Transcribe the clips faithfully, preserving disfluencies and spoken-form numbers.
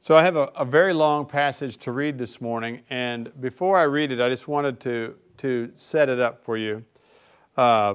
So I have a, a very long passage to read this morning, and before I read it, I just wanted to, to set it up for you. Uh,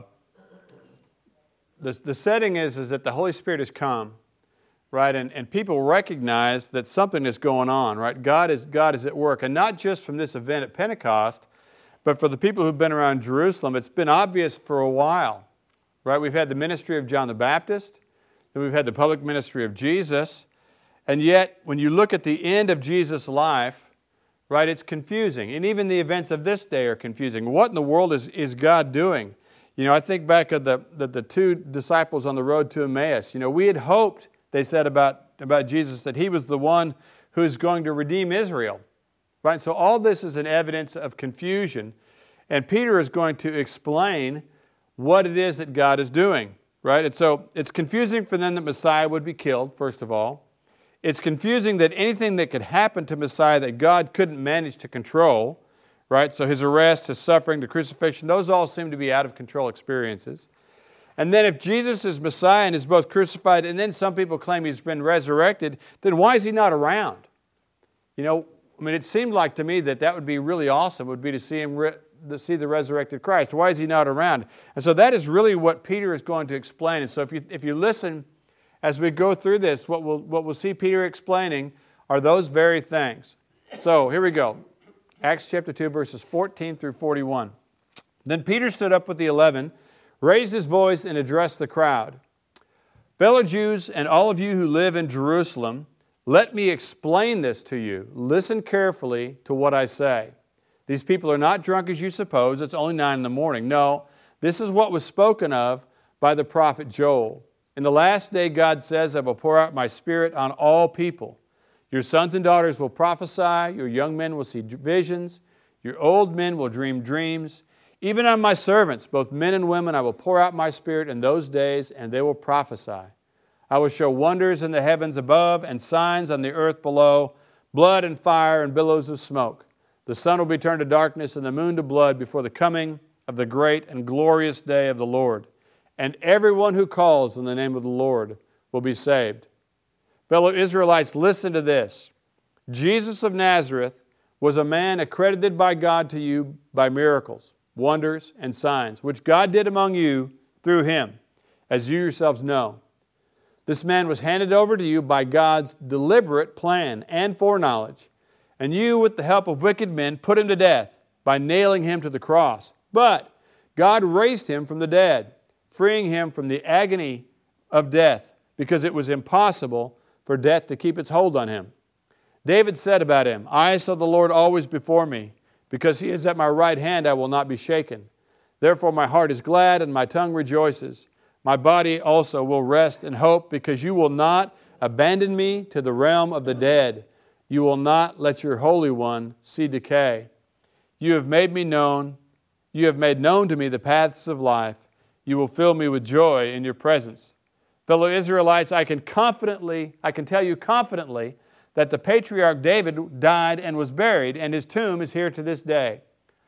the, the setting is, is that the Holy Spirit has come, right? And, and people recognize that something is going on, right? God is, God is at work, and not just from this event at Pentecost, but for the people who've been around Jerusalem, it's been obvious for a while, right? We've had the ministry of John the Baptist, then we've had the public ministry of Jesus, and yet when you look at the end of Jesus' life, right, it's confusing. And even the events of this day are confusing. What in the world is, is God doing? You know, I think back of the, the, the two disciples on the road to Emmaus. You know, we had hoped, they said about, about Jesus, that He was the one who is going to redeem Israel. Right? So all this is an evidence of confusion. And Peter is going to explain what it is that God is doing. Right? And so it's confusing for them that Messiah would be killed, first of all. It's confusing that anything that could happen to Messiah that God couldn't manage to control, right? So His arrest, His suffering, the crucifixion, those all seem to be out of control experiences. And then if Jesus is Messiah and is both crucified and then some people claim He's been resurrected, then why is He not around? You know, I mean, it seemed like to me that that would be really awesome, would be to see Him, re- to see the resurrected Christ. Why is He not around? And so that is really what Peter is going to explain. And so if you, if you listen as we go through this, what we'll, what we'll see Peter explaining are those very things. So here we go. Acts chapter two, verses fourteen through forty-one. Then Peter stood up with the eleven, raised his voice, and addressed the crowd. Fellow Jews, and all of you who live in Jerusalem, let me explain this to you. Listen carefully to what I say. These people are not drunk as you suppose. It's only nine in the morning. No, this is what was spoken of by the prophet Joel. In the last day, God says, I will pour out my Spirit on all people. Your sons and daughters will prophesy. Your young men will see visions. Your old men will dream dreams. Even on my servants, both men and women, I will pour out my Spirit in those days, and they will prophesy. I will show wonders in the heavens above and signs on the earth below, blood and fire and billows of smoke. The sun will be turned to darkness and the moon to blood before the coming of the great and glorious day of the Lord. And everyone who calls in the name of the Lord will be saved. Fellow Israelites, listen to this. Jesus of Nazareth was a man accredited by God to you by miracles, wonders, and signs, which God did among you through Him, as you yourselves know. This man was handed over to you by God's deliberate plan and foreknowledge, and you, with the help of wicked men, put Him to death by nailing Him to the cross. But God raised Him from the dead, freeing Him from the agony of death, because it was impossible for death to keep its hold on Him. David said about Him, I saw the Lord always before me. Because He is at my right hand, I will not be shaken. Therefore my heart is glad and my tongue rejoices. My body also will rest in hope, because you will not abandon me to the realm of the dead. You will not let your Holy One see decay. You have made me known. You have made known to me the paths of life. You will fill me with joy in your presence. Fellow Israelites, I can confidently, I can tell you confidently that the patriarch David died and was buried, and his tomb is here to this day.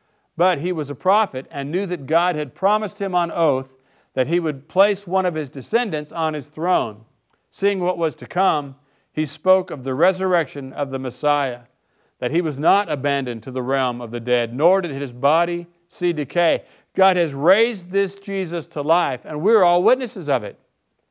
But he was a prophet and knew that God had promised him on oath that He would place one of his descendants on His throne. Seeing what was to come, he spoke of the resurrection of the Messiah, that He was not abandoned to the realm of the dead, nor did His body see decay. God has raised this Jesus to life, and we're all witnesses of it.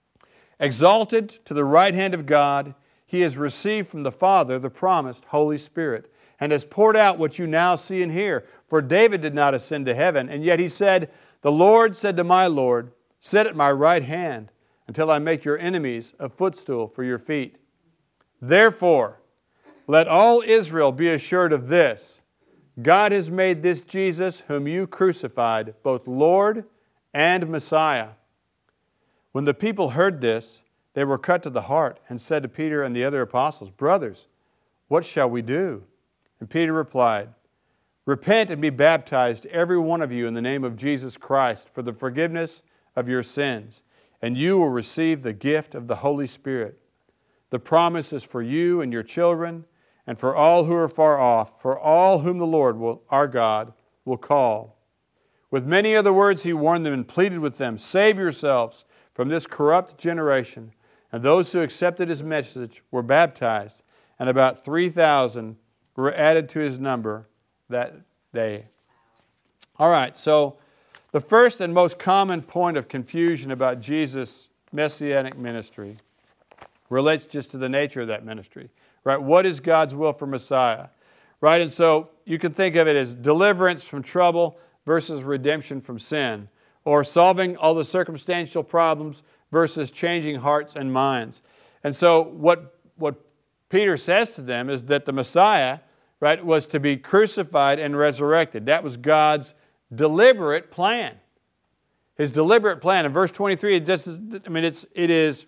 Exalted to the right hand of God, He has received from the Father the promised Holy Spirit, and has poured out what you now see and hear. For David did not ascend to heaven, and yet he said, the Lord said to my Lord, sit at my right hand until I make your enemies a footstool for your feet. Therefore, let all Israel be assured of this. God has made this Jesus, whom you crucified, both Lord and Messiah. When the people heard this, they were cut to the heart and said to Peter and the other apostles, brothers, what shall we do? And Peter replied, repent and be baptized, every one of you, in the name of Jesus Christ, for the forgiveness of your sins, and you will receive the gift of the Holy Spirit. The promise is for you and your children, and for all who are far off, for all whom the Lord, will, our God, will call. With many other words he warned them and pleaded with them, save yourselves from this corrupt generation. And those who accepted his message were baptized, and about three thousand were added to his number that day. All right, so the first and most common point of confusion about Jesus' messianic ministry relates just to the nature of that ministry, right? What is God's will for Messiah, right? And so you can think of it as deliverance from trouble versus redemption from sin, or solving all the circumstantial problems versus changing hearts and minds. And so what, what Peter says to them is that the Messiah, right, was to be crucified and resurrected. That was God's deliberate plan. His deliberate plan. In verse twenty-three, it just is, I mean, it's it is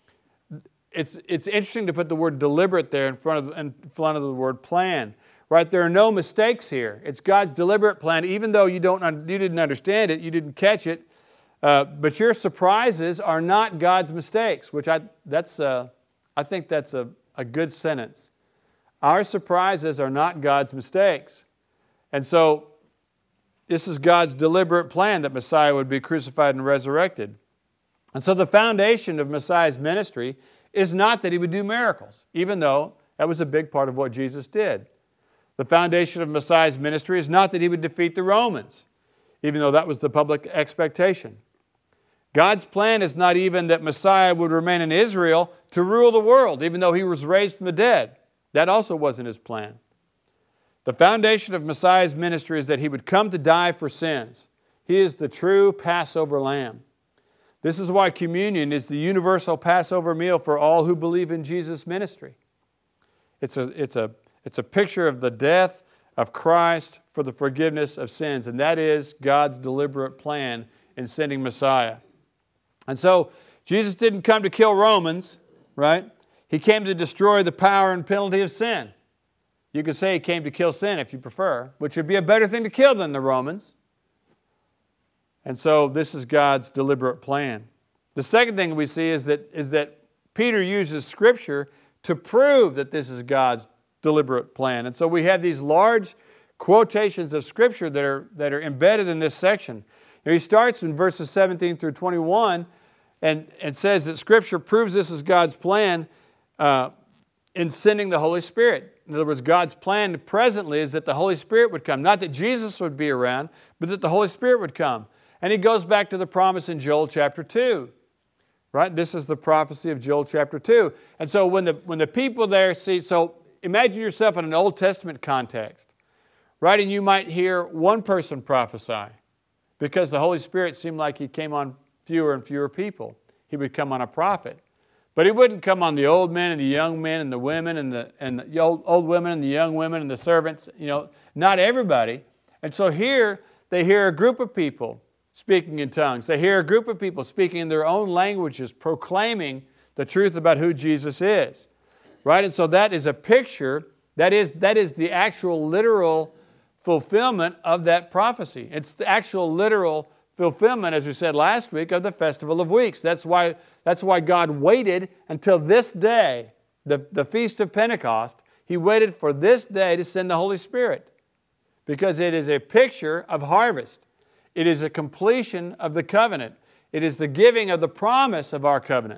it's it's interesting to put the word deliberate there in front of in front of the word plan. Right? There are no mistakes here. It's God's deliberate plan, even though you don't you didn't understand it, you didn't catch it. Uh, but your surprises are not God's mistakes, which I that's uh, I think that's a, a good sentence. Our surprises are not God's mistakes. And so this is God's deliberate plan that Messiah would be crucified and resurrected. And so the foundation of Messiah's ministry is not that he would do miracles, even though that was a big part of what Jesus did. The foundation of Messiah's ministry is not that he would defeat the Romans, even though that was the public expectation. God's plan is not even that Messiah would remain in Israel to rule the world, even though he was raised from the dead. That also wasn't his plan. The foundation of Messiah's ministry is that he would come to die for sins. He is the true Passover lamb. This is why communion is the universal Passover meal for all who believe in Jesus' ministry. It's a, it's a, it's a picture of the death of Christ for the forgiveness of sins, and that is God's deliberate plan in sending Messiah. And so Jesus didn't come to kill Romans, right? He came to destroy the power and penalty of sin. You could say he came to kill sin if you prefer, which would be a better thing to kill than the Romans. And so this is God's deliberate plan. The second thing we see is that, is that Peter uses Scripture to prove that this is God's deliberate plan. And so we have these large quotations of Scripture that are, that are embedded in this section. Now, he starts in verses seventeen through twenty-one and, and says that Scripture proves this is God's plan uh, in sending the Holy Spirit. In other words, God's plan presently is that the Holy Spirit would come. Not that Jesus would be around, but that the Holy Spirit would come. And he goes back to the promise in Joel chapter two. Right? This is the prophecy of Joel chapter two. And so when the, when the people there see, so imagine yourself in an Old Testament context. Right? And you might hear one person prophesy because the Holy Spirit seemed like he came on fewer and fewer people. He would come on a prophet. But he wouldn't come on the old men and the young men and the women and the, and the old, old women and the young women and the servants. You know, not everybody. And so here they hear a group of people speaking in tongues. They hear a group of people speaking in their own languages, proclaiming the truth about who Jesus is. Right? And so that is a picture, that is, that is the actual literal fulfillment of that prophecy. It's the actual literal fulfillment, as we said last week, of the Festival of Weeks. That's why, that's why God waited until this day, the, the Feast of Pentecost. He waited for this day to send the Holy Spirit because it is a picture of harvest. It is a completion of the covenant. It is the giving of the promise of our covenant.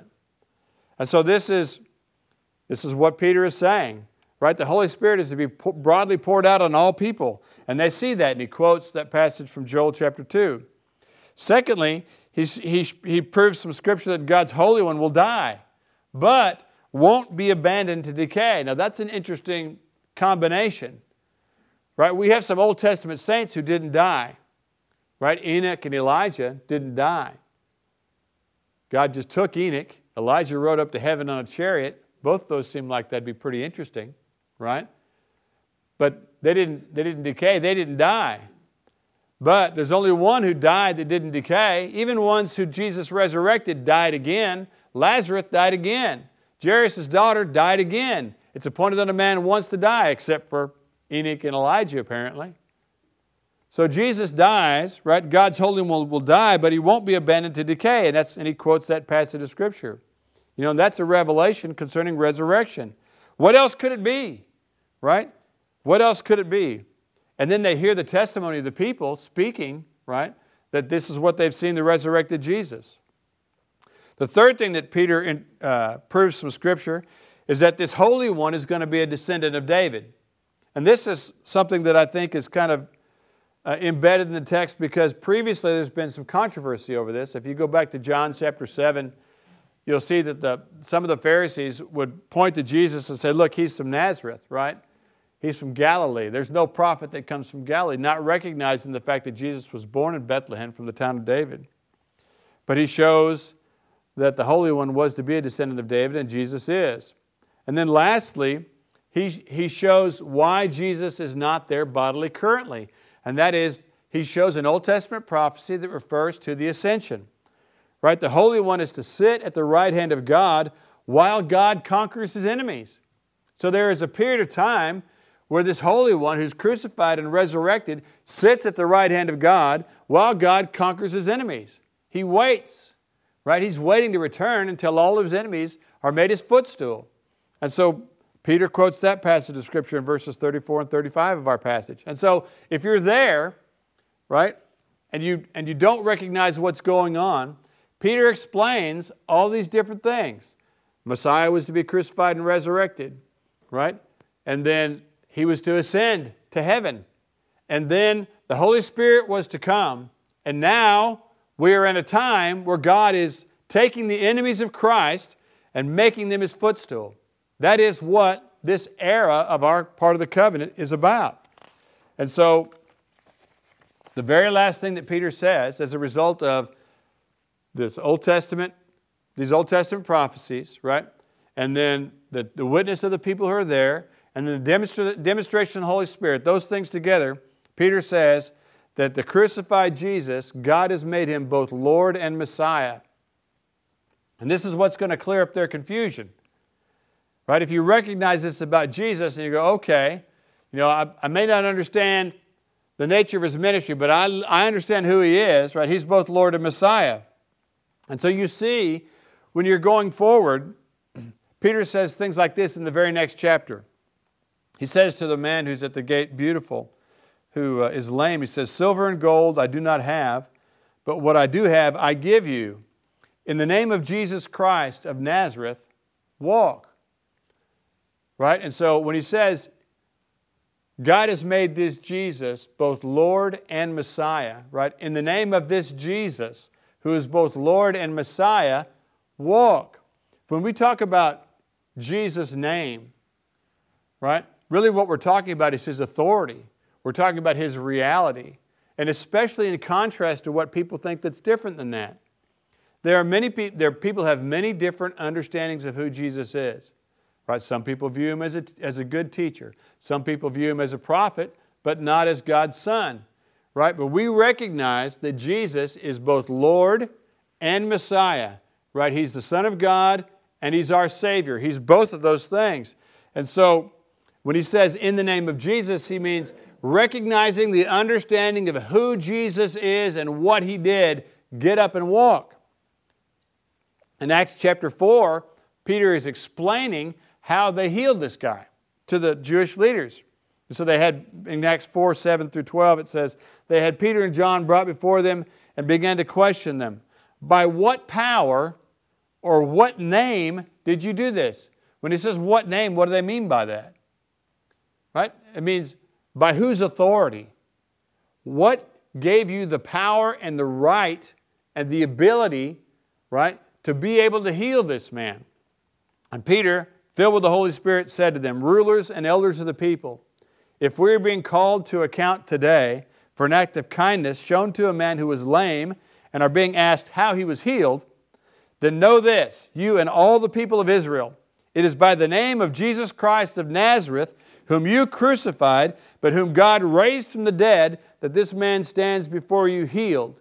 And so this is, this is what Peter is saying. Right? The Holy Spirit is to be broadly poured out on all people. And they see that, and he quotes that passage from Joel chapter two. Secondly, he's, he, he proves from Scripture that God's Holy One will die, but won't be abandoned to decay. Now that's an interesting combination. Right? We have some Old Testament saints who didn't die. Right? Enoch and Elijah didn't die. God just took Enoch. Elijah rode up to heaven on a chariot. Both those seem like that'd be pretty interesting. Right? But they didn't, they didn't decay. They didn't die. But there's only one who died that didn't decay. Even ones who Jesus resurrected died again. Lazarus died again. Jairus' daughter died again. It's appointed that a man wants to die, except for Enoch and Elijah, apparently. So Jesus dies, right? God's Holy One will, will die, but he won't be abandoned to decay. And, that's, and he quotes that passage of Scripture. You know, and that's a revelation concerning resurrection. What else could it be? Right? What else could it be? And then they hear the testimony of the people speaking, right, that this is what they've seen, the resurrected Jesus. The third thing that Peter uh, proves from Scripture is that this Holy One is going to be a descendant of David. And this is something that I think is kind of uh, embedded in the text because previously there's been some controversy over this. If you go back to John chapter seven, you'll see that the, some of the Pharisees would point to Jesus and say, look, he's from Nazareth, right? He's from Galilee. There's no prophet that comes from Galilee, not recognizing the fact that Jesus was born in Bethlehem from the town of David. But he shows that the Holy One was to be a descendant of David, and Jesus is. And then lastly, he, he shows why Jesus is not there bodily currently. And that is, he shows an Old Testament prophecy that refers to the ascension. Right? The Holy One is to sit at the right hand of God while God conquers his enemies. So there is a period of time where this Holy One who's crucified and resurrected sits at the right hand of God while God conquers his enemies. He waits. Right? He's waiting to return until all of his enemies are made his footstool. And so Peter quotes that passage of Scripture in verses thirty-four and thirty-five of our passage. And so if you're there, right, and you, and you don't recognize what's going on, Peter explains all these different things. Messiah was to be crucified and resurrected, right? And then he was to ascend to heaven. And then the Holy Spirit was to come. And now we are in a time where God is taking the enemies of Christ and making them his footstool. That is what this era of our part of the covenant is about. And so the very last thing that Peter says as a result of this Old Testament, these Old Testament prophecies, right? And then the, the witness of the people who are there, and then the demonstra- demonstration of the Holy Spirit, those things together, Peter says that the crucified Jesus, God has made him both Lord and Messiah. And this is what's going to clear up their confusion. Right? If you recognize this about Jesus and you go, okay, you know, I, I may not understand the nature of his ministry, but I, I understand who he is, right? He's both Lord and Messiah. And so you see, when you're going forward, Peter says things like this in the very next chapter. He says to the man who's at the gate, beautiful, who uh, is lame, he says, silver and gold I do not have, but what I do have I give you. In the name of Jesus Christ of Nazareth, walk. Right? And so when he says, God has made this Jesus both Lord and Messiah, right? In the name of this Jesus, who is both Lord and Messiah, walk. When we talk about Jesus' name, right? Really what we're talking about is his authority. We're talking about his reality. And especially in contrast to what people think that's different than that. There are many people, there people have many different understandings of who Jesus is. Right? Some people view him as a, as a good teacher. Some people view him as a prophet, but not as God's son. Right? But we recognize that Jesus is both Lord and Messiah. Right? He's the Son of God and he's our Savior. He's both of those things. And so when he says in the name of Jesus, he means recognizing the understanding of who Jesus is and what he did. Get up and walk. In Acts chapter four, Peter is explaining how they healed this guy to the Jewish leaders. So they had, in Acts four, seven through twelve, it says, they had Peter and John brought before them and began to question them. By what power or what name did you do this? When he says what name, what do they mean by that? Right? It means by whose authority? What gave you the power and the right and the ability, right, to be able to heal this man? And Peter, filled with the Holy Spirit, said to them, rulers and elders of the people, if we are being called to account today for an act of kindness shown to a man who was lame and are being asked how he was healed, then know this, you and all the people of Israel, it is by the name of Jesus Christ of Nazareth, whom you crucified, but whom God raised from the dead, that this man stands before you healed.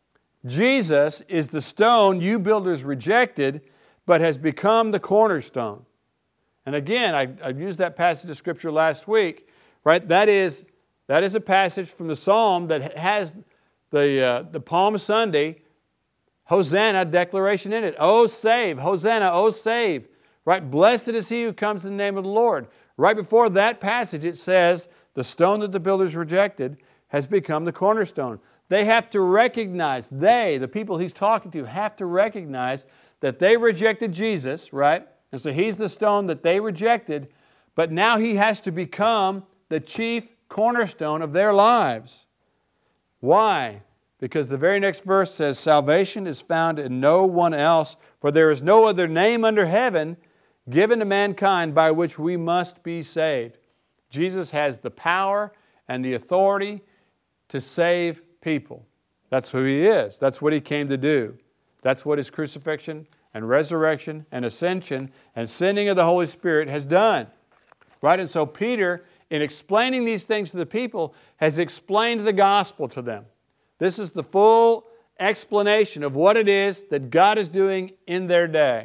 Jesus is the stone you builders rejected, but has become the cornerstone. And again, I, I used that passage of Scripture last week, right? That is, that is a passage from the Psalm that has the, uh, the Palm Sunday Hosanna declaration in it. Oh, save. Hosanna, oh, save. Right? Blessed is he who comes in the name of the Lord. Right before that passage, it says, the stone that the builders rejected has become the cornerstone. They have to recognize, they, the people he's talking to, have to recognize that they rejected Jesus, right? And so he's the stone that they rejected, but now he has to become the chief cornerstone of their lives. Why? Because the very next verse says, salvation is found in no one else, for there is no other name under heaven given to mankind by which we must be saved. Jesus has the power and the authority to save people. That's who He is. That's what He came to do. That's what His crucifixion and resurrection and ascension and sending of the Holy Spirit has done. Right? And so Peter, in explaining these things to the people, has explained the gospel to them. This is the full explanation of what it is that God is doing in their day.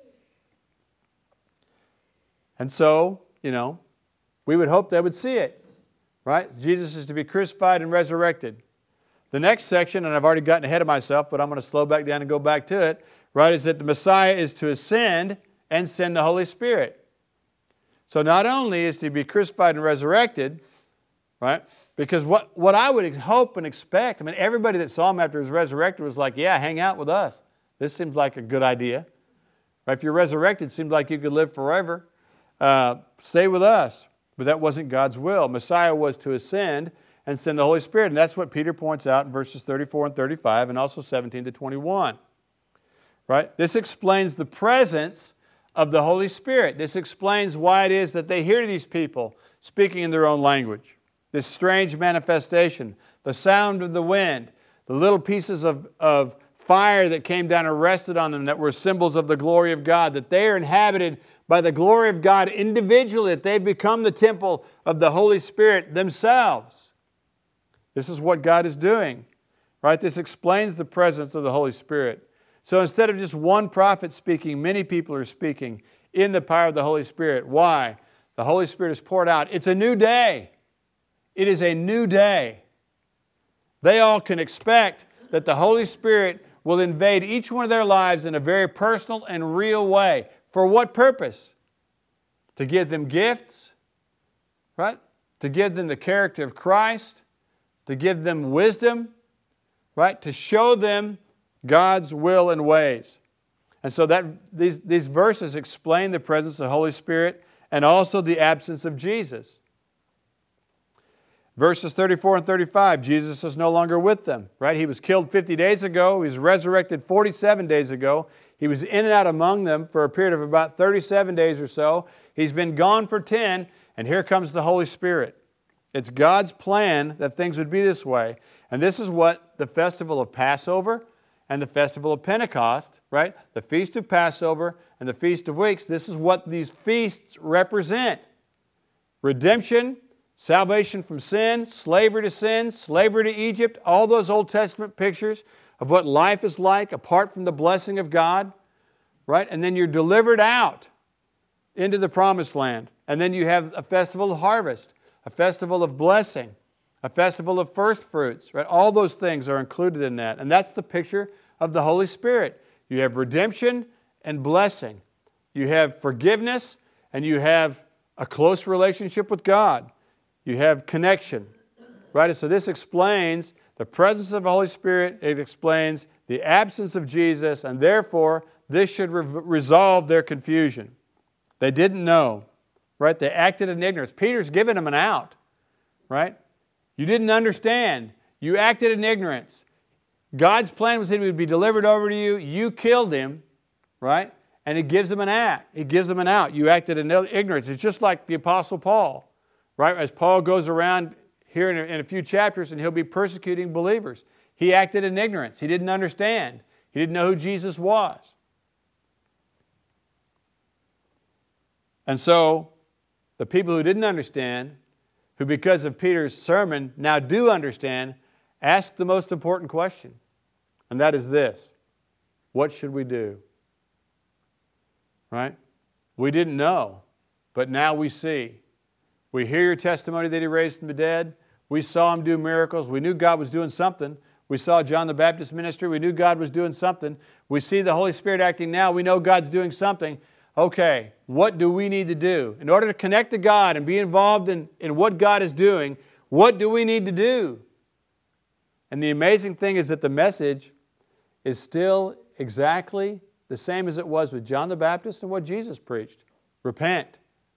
And so, you know, we would hope they would see it. Right? Jesus is to be crucified and resurrected. The next section, and I've already gotten ahead of myself, but I'm going to slow back down and go back to it, right, is that the Messiah is to ascend and send the Holy Spirit. So not only is He to be crucified and resurrected, right, because what, what I would hope and expect, I mean, everybody that saw Him after He was resurrected was like, yeah, hang out with us. This seems like a good idea. Right? If you're resurrected, it seems like you could live forever. Uh, stay with us. But that wasn't God's will. Messiah was to ascend and send the Holy Spirit. And that's what Peter points out in verses thirty-four and thirty-five and also seventeen to twenty-one. Right? This explains the presence of the Holy Spirit. This explains why it is that they hear these people speaking in their own language. This strange manifestation, the sound of the wind, the little pieces of, of fire that came down and rested on them that were symbols of the glory of God, that they are inhabited by the glory of God individually, that they become the temple of the Holy Spirit themselves. This is what God is doing. Right? This explains the presence of the Holy Spirit. So instead of just one prophet speaking, many people are speaking in the power of the Holy Spirit. Why? The Holy Spirit is poured out. It's a new day. It is a new day. They all can expect that the Holy Spirit will invade each one of their lives in a very personal and real way. For what purpose? To give them gifts, right? To give them the character of Christ, to give them wisdom, right? To show them God's will and ways. And so that these, these verses explain the presence of the Holy Spirit and also the absence of Jesus. Verses thirty-four and thirty-five, Jesus is no longer with them, right? He was killed fifty days ago. He was resurrected forty-seven days ago. He was in and out among them for a period of about thirty-seven days or so. He's been gone for ten, and here comes the Holy Spirit. It's God's plan that things would be this way. And this is what the festival of Passover and the festival of Pentecost, right? The Feast of Passover and the Feast of Weeks, this is what these feasts represent. Redemption, salvation from sin, slavery to sin, slavery to Egypt, all those Old Testament pictures of what life is like apart from the blessing of God, right? And then you're delivered out into the promised land. And then you have a festival of harvest, a festival of blessing, a festival of first fruits, right? All those things are included in that. And that's the picture of the Holy Spirit. You have redemption and blessing. You have forgiveness and you have a close relationship with God. You have connection, right? So this explains the presence of the Holy Spirit. It explains the absence of Jesus, and therefore this should re- resolve their confusion. They didn't know, right? They acted in ignorance. Peter's giving them an out, right? You didn't understand. You acted in ignorance. God's plan was that He would be delivered over to you. You killed Him, right? And it gives them an out. It gives them an out. You acted in ignorance. It's just like the Apostle Paul. Right? As Paul goes around here in a, in a few chapters and he'll be persecuting believers. He acted in ignorance. He didn't understand. He didn't know who Jesus was. And so the people who didn't understand, who because of Peter's sermon now do understand, ask the most important question. And that is this: what should we do? Right? We didn't know, but now we see. We hear your testimony that He raised from the dead. We saw Him do miracles. We knew God was doing something. We saw John the Baptist ministry. We knew God was doing something. We see the Holy Spirit acting now. We know God's doing something. Okay, what do we need to do? In order to connect to God and be involved in, in what God is doing, what do we need to do? And the amazing thing is that the message is still exactly the same as it was with John the Baptist and what Jesus preached. Repent.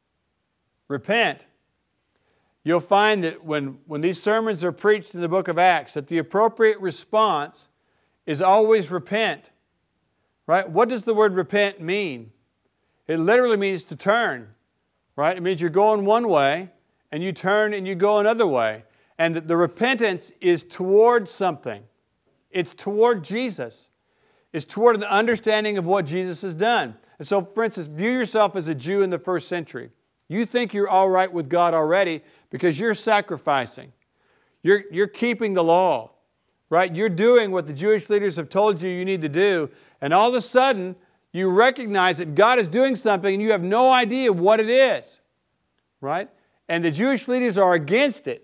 Repent. You'll find that when, when these sermons are preached in the book of Acts, that the appropriate response is always repent. Right? What does the word repent mean? It literally means to turn. Right? It means you're going one way and you turn and you go another way. And the repentance is toward something. It's toward Jesus. It's toward the understanding of what Jesus has done. And so, for instance, view yourself as a Jew in the first century. You think you're all right with God already because you're sacrificing. You're, you're keeping the law. Right? You're doing what the Jewish leaders have told you you need to do. And all of a sudden, you recognize that God is doing something and you have no idea what it is. Right? And the Jewish leaders are against it.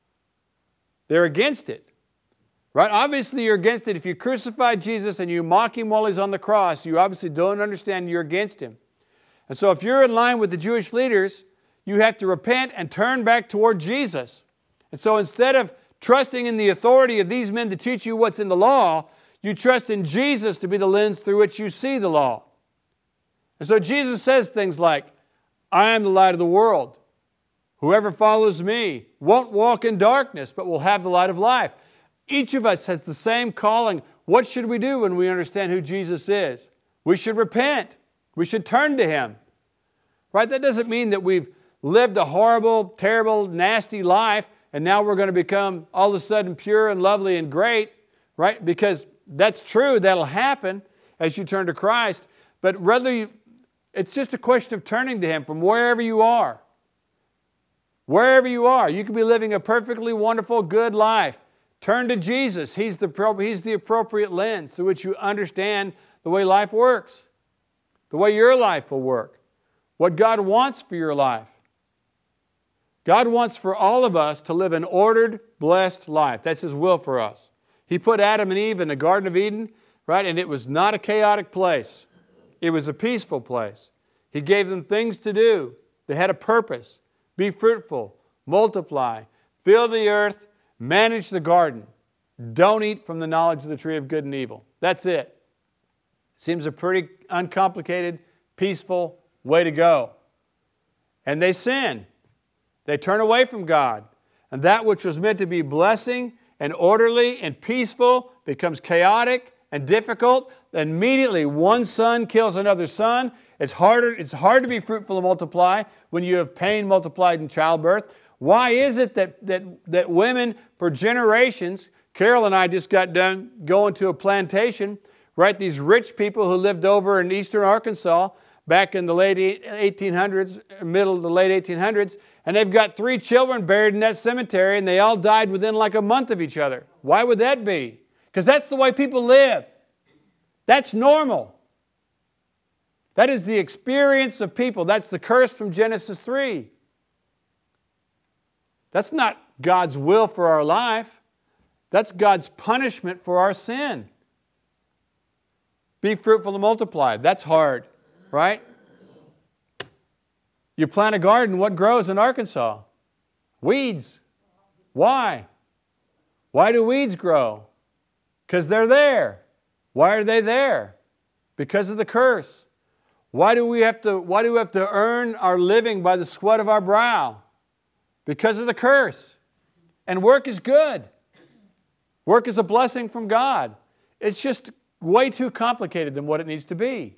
They're against it. Right? Obviously, you're against it. If you crucified Jesus and you mock Him while He's on the cross, you obviously don't understand you're against Him. And so if you're in line with the Jewish leaders, you have to repent and turn back toward Jesus. And so instead of trusting in the authority of these men to teach you what's in the law, you trust in Jesus to be the lens through which you see the law. And so Jesus says things like, I am the light of the world. Whoever follows me won't walk in darkness, but will have the light of life. Each of us has the same calling. What should we do when we understand who Jesus is? We should repent. We should turn to Him. Right? That doesn't mean that we've lived a horrible, terrible, nasty life and now we're going to become all of a sudden pure and lovely and great. Right? Because that's true. That'll happen as you turn to Christ. But rather, you, it's just a question of turning to Him from wherever you are. Wherever you are, you could be living a perfectly wonderful, good life. Turn to Jesus. He's the, he's the appropriate lens through which you understand the way life works, the way your life will work, what God wants for your life. God wants for all of us to live an ordered, blessed life. That's His will for us. He put Adam and Eve in the Garden of Eden, right? And it was not a chaotic place. It was a peaceful place. He gave them things to do. They had a purpose. Be fruitful, multiply, fill the earth, manage the garden. Don't eat from the knowledge of the tree of good and evil. That's it. Seems a pretty uncomplicated, peaceful way to go. And they sin. They turn away from God. And that which was meant to be blessing and orderly and peaceful becomes chaotic and difficult. Immediately, one son kills another son. It's harder, it's hard to be fruitful and multiply when you have pain multiplied in childbirth. Why is it that, that, that women for generations, Carol and I just got done going to a plantation, right? These rich people who lived over in eastern Arkansas back in the late eighteen hundreds, middle of the late eighteen hundreds, and they've got three children buried in that cemetery and they all died within like a month of each other. Why would that be? Because that's the way people live. That's normal. That is the experience of people. That's the curse from Genesis three. That's not God's will for our life. That's God's punishment for our sin. Be fruitful and multiply. That's hard, right? You plant a garden, what grows in Arkansas? Weeds. Why? Why do weeds grow? Because they're there. Why are they there? Because of the curse. Why do we have to, why do we have to earn our living by the sweat of our brow? Because of the curse. And work is good. Work is a blessing from God. It's just way too complicated than what it needs to be.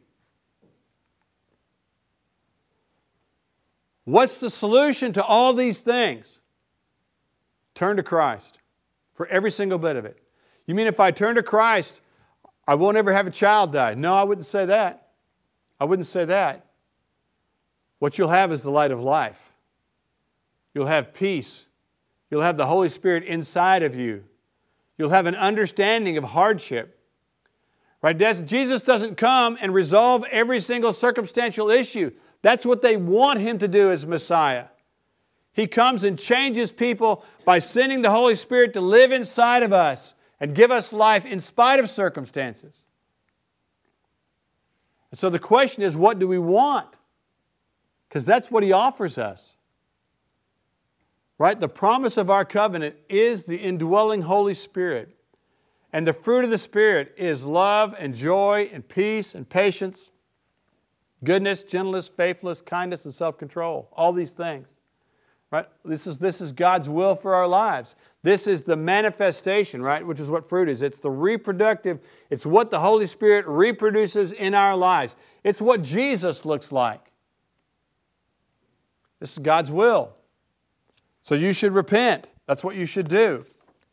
What's the solution to all these things? Turn to Christ for every single bit of it. You mean if I turn to Christ, I won't ever have a child die? No, I wouldn't say that. I wouldn't say that. What you'll have is the light of life. You'll have peace. You'll have the Holy Spirit inside of you. You'll have an understanding of hardship. Right? Jesus doesn't come and resolve every single circumstantial issue. That's what they want Him to do as Messiah. He comes and changes people by sending the Holy Spirit to live inside of us and give us life in spite of circumstances. And so the question is, what do we want? Because that's what He offers us. Right? The promise of our covenant is the indwelling Holy Spirit. And the fruit of the Spirit is love and joy and peace and patience, goodness, gentleness, faithfulness, kindness, and self-control. All these things. Right? This is, this is God's will for our lives. This is the manifestation, right? Which is what fruit is. It's the reproductive, it's what the Holy Spirit reproduces in our lives. It's what Jesus looks like. This is God's will. So you should repent. That's what you should do.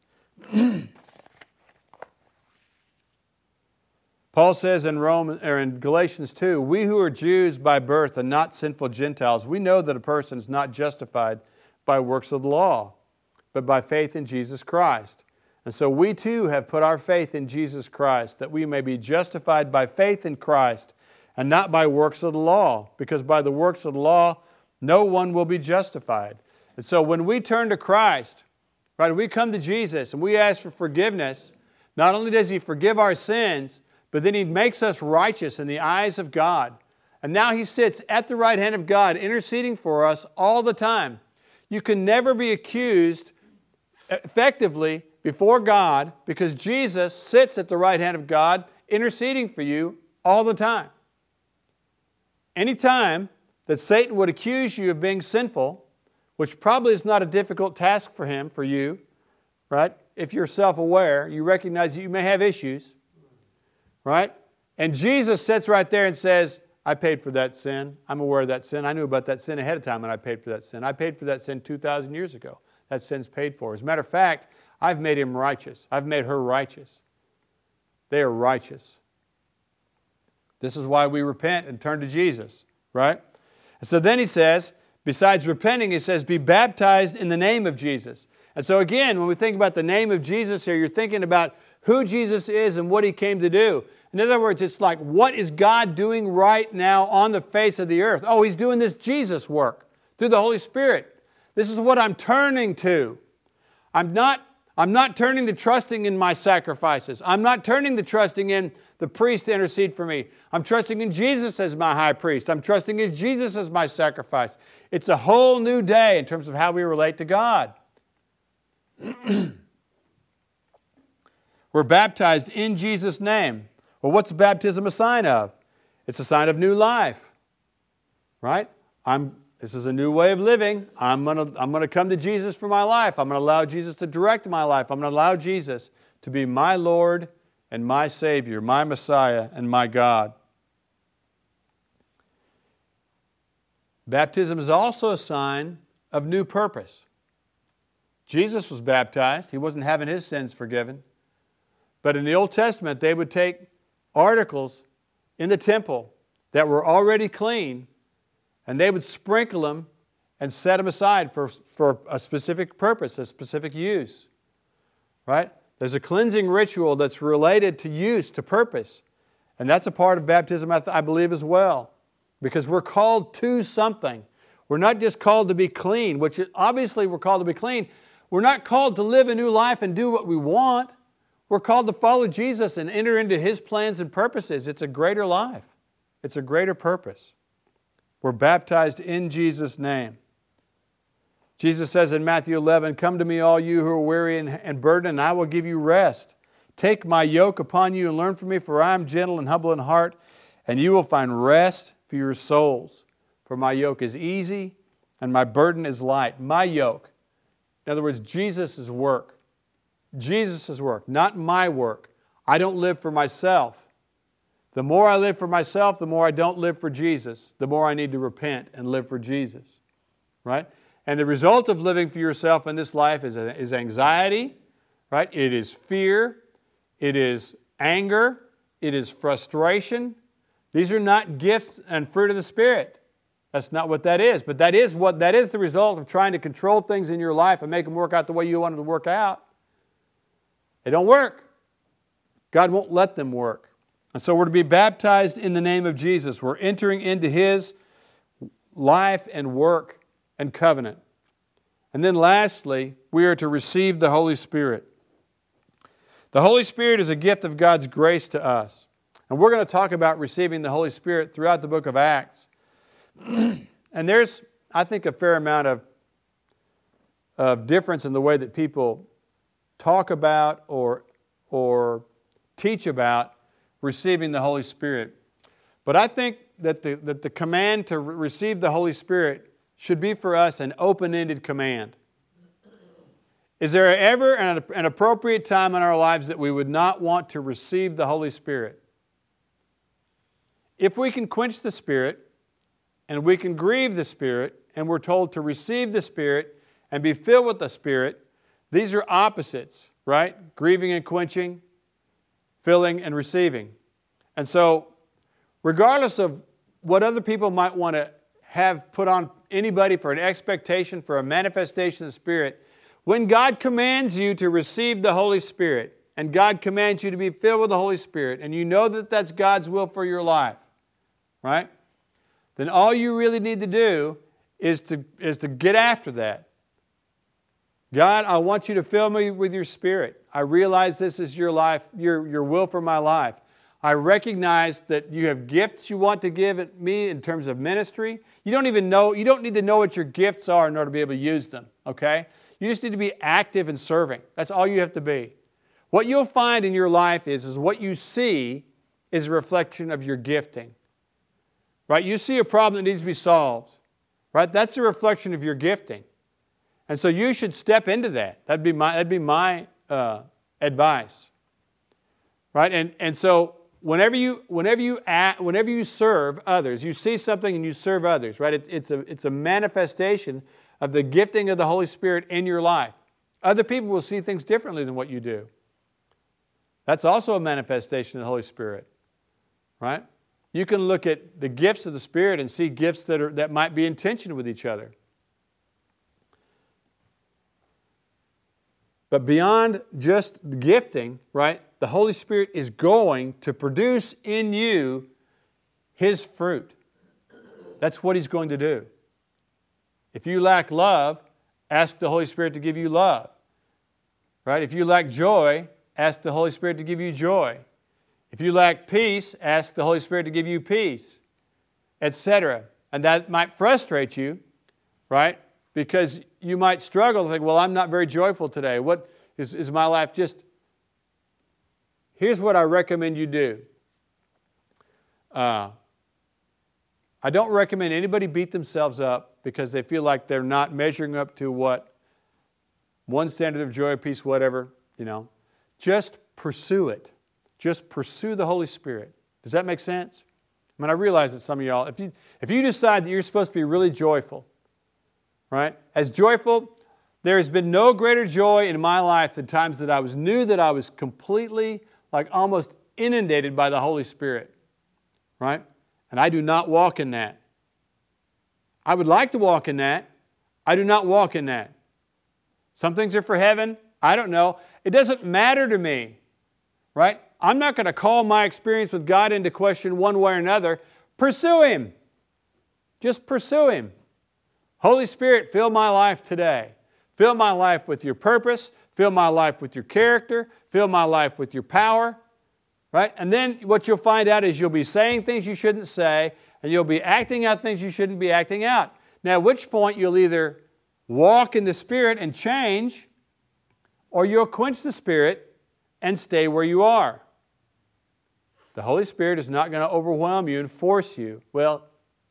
Paul says in Rome, or in Galatians two, we who are Jews by birth and not sinful Gentiles, we know that a person is not justified by works of the law, but by faith in Jesus Christ. And so we too have put our faith in Jesus Christ, that we may be justified by faith in Christ and not by works of the law, because by the works of the law, no one will be justified. And so when we turn to Christ, right, we come to Jesus and we ask for forgiveness, not only does He forgive our sins, but then He makes us righteous in the eyes of God. And now He sits at the right hand of God, interceding for us all the time. You can never be accused effectively before God because Jesus sits at the right hand of God, interceding for you all the time. Anytime that Satan would accuse you of being sinful, which probably is not a difficult task for him, for you, right? If you're self-aware, you recognize that you may have issues, right? And Jesus sits right there and says, I paid for that sin. I'm aware of that sin. I knew about that sin ahead of time and I paid for that sin. I paid for that sin two thousand years ago. That sin's paid for. As a matter of fact, I've made him righteous. I've made her righteous. They are righteous. This is why we repent and turn to Jesus, right? And so then he says, besides repenting, he says, be baptized in the name of Jesus. And so again, when we think about the name of Jesus here, you're thinking about who Jesus is and what He came to do. In other words, it's like, what is God doing right now on the face of the earth? Oh, He's doing this Jesus work through the Holy Spirit. This is what I'm turning to. I'm not, I'm not turning to trusting in my sacrifices. I'm not turning to trusting in the priest to intercede for me. I'm trusting in Jesus as my high priest. I'm trusting in Jesus as my sacrifice. It's a whole new day in terms of how we relate to God. We're baptized in Jesus' name. Well, what's baptism a sign of? It's a sign of new life, right? I'm, this is a new way of living. I'm going to I'm going to come to Jesus for my life. I'm going to allow Jesus to direct my life. I'm going to allow Jesus to be my Lord and my Savior, my Messiah and my God. Baptism is also a sign of new purpose. Jesus was baptized. He wasn't having His sins forgiven. But in the Old Testament, they would take articles in the temple that were already clean, and they would sprinkle them and set them aside for, for a specific purpose, a specific use. Right? There's a cleansing ritual that's related to use, to purpose. And that's a part of baptism, I, th- I believe, as well. Because we're called to something. We're not just called to be clean, which obviously we're called to be clean. We're not called to live a new life and do what we want. We're called to follow Jesus and enter into His plans and purposes. It's a greater life. It's a greater purpose. We're baptized in Jesus' name. Jesus says in Matthew eleven, come to me all you who are weary and, and burdened, and I will give you rest. Take my yoke upon you and learn from me, for I am gentle and humble in heart, and you will find rest for your souls. For my yoke is easy and my burden is light. My yoke. In other words, Jesus' work. Jesus' work, not my work. I don't live for myself. The more I live for myself, the more I don't live for Jesus. The more I need to repent and live for Jesus. Right? And the result of living for yourself in this life is, is anxiety. Right? It is fear. It is anger. It is frustration. These are not gifts and fruit of the Spirit. That's not what that is. But that is what that is the result of trying to control things in your life and make them work out the way you want them to work out. They don't work. God won't let them work. And so we're to be baptized in the name of Jesus. We're entering into His life and work and covenant. And then lastly, we are to receive the Holy Spirit. The Holy Spirit is a gift of God's grace to us. And we're going to talk about receiving the Holy Spirit throughout the book of Acts. And there's, I think, a fair amount of, of difference in the way that people talk about or, or teach about receiving the Holy Spirit. But I think that the, that the command to re- receive the Holy Spirit should be for us an open-ended command. Is there ever an, an appropriate time in our lives that we would not want to receive the Holy Spirit? If we can quench the Spirit and we can grieve the Spirit and we're told to receive the Spirit and be filled with the Spirit, these are opposites, right? Grieving and quenching, filling and receiving. And so, regardless of what other people might want to have put on anybody for an expectation for a manifestation of the Spirit, when God commands you to receive the Holy Spirit, and God commands you to be filled with the Holy Spirit, and you know that that's God's will for your life, right? Then all you really need to do is to, is to get after that. God, I want you to fill me with your Spirit. I realize this is your life, your, your will for my life. I recognize that you have gifts you want to give me in terms of ministry. You don't even know, you don't need to know what your gifts are in order to be able to use them, okay? You just need to be active in serving. That's all you have to be. What you'll find in your life is, is what you see is a reflection of your gifting. Right? You see a problem that needs to be solved. Right? That's a reflection of your gifting. And so you should step into that. That'd be my, that'd be my uh, advice. Right? And, and so whenever you, whenever, you act, whenever you serve others, you see something and you serve others. Right? It, it's, a, it's a manifestation of the gifting of the Holy Spirit in your life. Other people will see things differently than what you do. That's also a manifestation of the Holy Spirit. Right? You can look at the gifts of the Spirit and see gifts that are that might be in tension with each other. But beyond just the gifting, right, the Holy Spirit is going to produce in you His fruit. That's what He's going to do. If you lack love, ask the Holy Spirit to give you love. Right? If you lack joy, ask the Holy Spirit to give you joy. If you lack peace, ask the Holy Spirit to give you peace, et cetera. And that might frustrate you, right? Because you might struggle to think, well, I'm not very joyful today. What is, is my life just... Here's what I recommend you do. Uh, I don't recommend anybody beat themselves up because they feel like they're not measuring up to what one standard of joy, peace, whatever, you know. Just pursue it. Just pursue the Holy Spirit. Does that make sense? I mean, I realize that some of y'all, if you, if you decide that you're supposed to be really joyful, right? As joyful, there has been no greater joy in my life than times that I was knew that I was completely, like almost inundated by the Holy Spirit, right? And I do not walk in that. I would like to walk in that. I do not walk in that. Some things are for heaven. I don't know. It doesn't matter to me, right? I'm not going to call my experience with God into question one way or another. Pursue Him. Just pursue Him. Holy Spirit, fill my life today. Fill my life with your purpose. Fill my life with your character. Fill my life with your power. Right? And then what you'll find out is you'll be saying things you shouldn't say, and you'll be acting out things you shouldn't be acting out. Now, at which point you'll either walk in the Spirit and change, or you'll quench the Spirit and stay where you are. The Holy Spirit is not going to overwhelm you and force you. Well,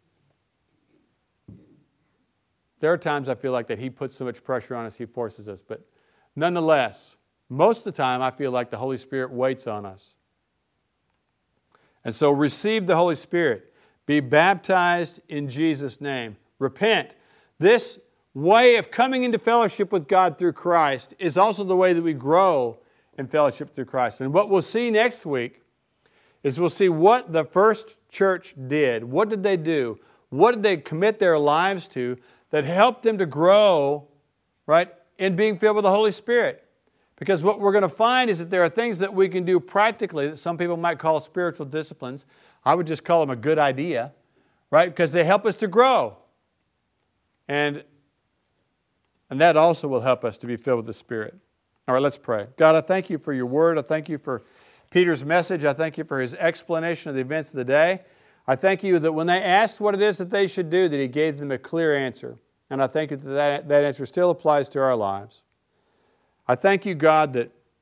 there are times I feel like that He puts so much pressure on us, He forces us. But nonetheless, most of the time I feel like the Holy Spirit waits on us. And so receive the Holy Spirit. Be baptized in Jesus' name. Repent. This way of coming into fellowship with God through Christ is also the way that we grow in fellowship through Christ. And what we'll see next week is we'll see what the first church did. What did they do? What did they commit their lives to that helped them to grow, right, in being filled with the Holy Spirit? Because what we're going to find is that there are things that we can do practically that some people might call spiritual disciplines. I would just call them a good idea, right? Because they help us to grow. And, and that also will help us to be filled with the Spirit. All right, let's pray. God, I thank You for Your Word. I thank You for Peter's message. I thank You for his explanation of the events of the day. I thank You that when they asked what it is that they should do, that He gave them a clear answer. And I thank You that that, that answer still applies to our lives. I thank You, God, that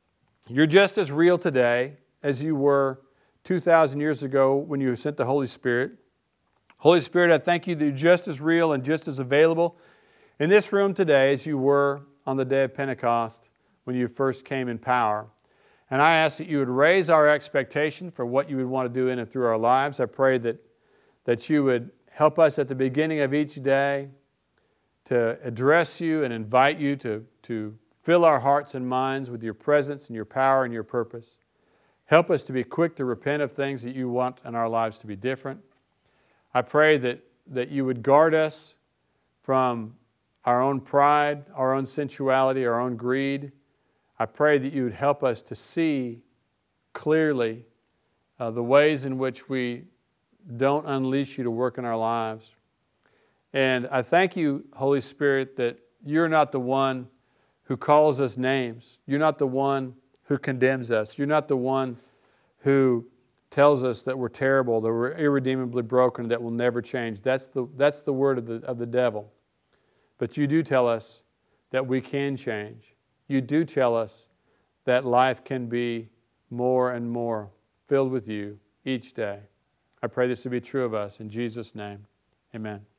You're just as real today as you were two thousand years ago when you sent the Holy Spirit. Holy Spirit, I thank you that you're just as real and just as available in this room today as you were on the day of Pentecost when you first came in power. And I ask that you would raise our expectation for what you would want to do in and through our lives. I pray that, that you would help us at the beginning of each day to address you and invite you to, to fill our hearts and minds with your presence and your power and your purpose. Help us to be quick to repent of things that you want in our lives to be different. I pray that, that you would guard us from our own pride, our own sensuality, our own greed. I pray that you would help us to see clearly uh, the ways in which we don't unleash you to work in our lives. And I thank you, Holy Spirit, that you're not the one who calls us names. You're not the one who condemns us. You're not the one who tells us that we're terrible, that we're irredeemably broken, that will never change. That's the, that's the word of the, of the devil. But you do tell us that we can change. You do tell us that life can be more and more filled with you each day. I pray this to be true of us. In Jesus' name, amen.